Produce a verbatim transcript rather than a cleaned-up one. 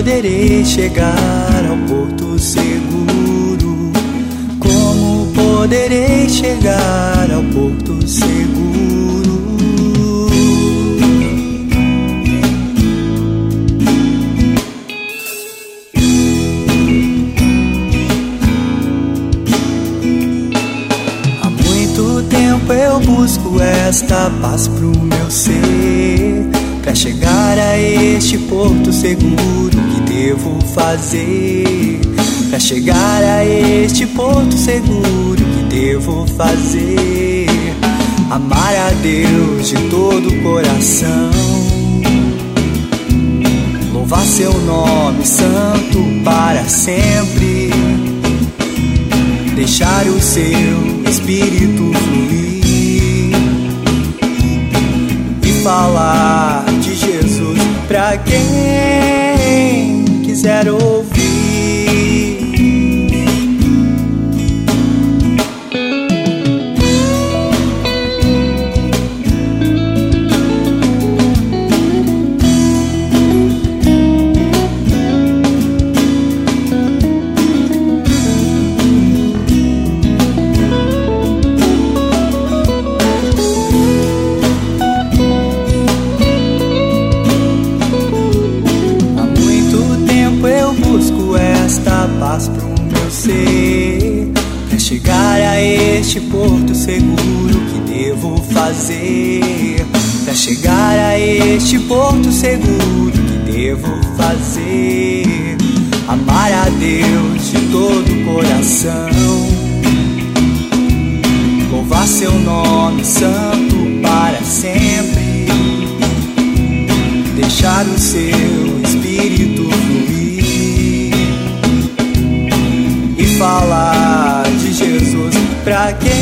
poderei chegar ao porto seguro? Como poderei chegar ao porto seguro? Há muito tempo eu busco esta paz pro meu ser. Pra chegar a este porto seguro, que devo fazer? Pra chegar a este porto seguro, que devo fazer? Amar a Deus de todo o coração, louvar seu nome santo para sempre, deixar o seu espírito fluir e falar de Jesus pra quem quiser ouvir. Paz pro meu ser. Pra chegar a este porto seguro, que devo fazer? Pra chegar a este porto seguro, que devo fazer? Amar a Deus de todo o coração, louvar seu nome santo para sempre, deixar o seu espírito fluir, falar de Jesus pra quem